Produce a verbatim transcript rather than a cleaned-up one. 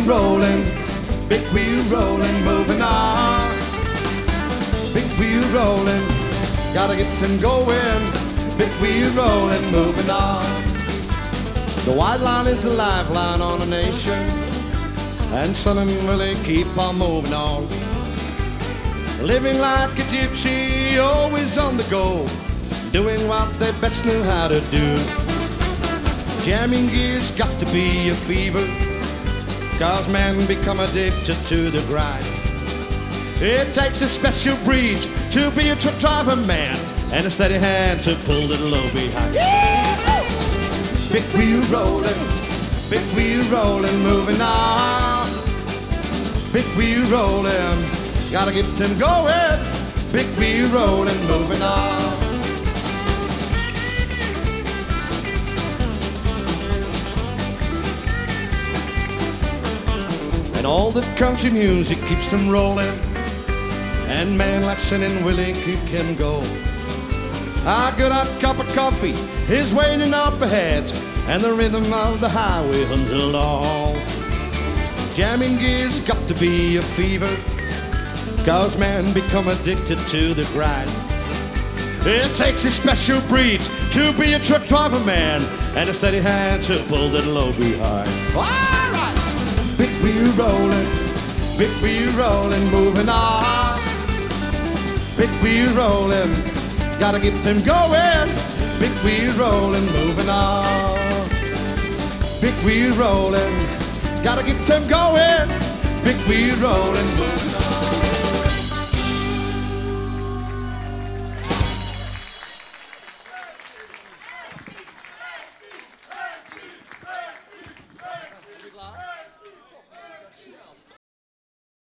rolling, big wheel rolling, moving on. Big wheel rolling, gotta get them going. Big wheel rolling, moving on. The white line is the lifeline on a nation, and son and really keep on moving on. Living like a gypsy, always on the go, doing what they best knew how to do. Jamming gear's got to be a fever, cause men become addicted to the grind. It takes a special breed to be a truck driver man, and a steady hand to pull it low behind. Yeah! Big wheel rolling, big wheel rolling, moving on. Big wheel rolling, gotta get them going. Big wheel rolling, moving on. And all the country music keeps them rolling, and man like Son and Willie keep can go. A good hot cup of coffee is waiting up ahead, and the rhythm of the highway hums along. Jamming gear's got to be a fever, cause men become addicted to the grind. It takes a special breed to be a truck driver man, and a steady hand to pull that low behind. All right! Big wheel rolling, big wheel rolling, moving on. Big wheel rolling, gotta get them going. Big wheel rolling, moving on. Big wheel rolling, gotta get them going. Big wheel rolling, moving on.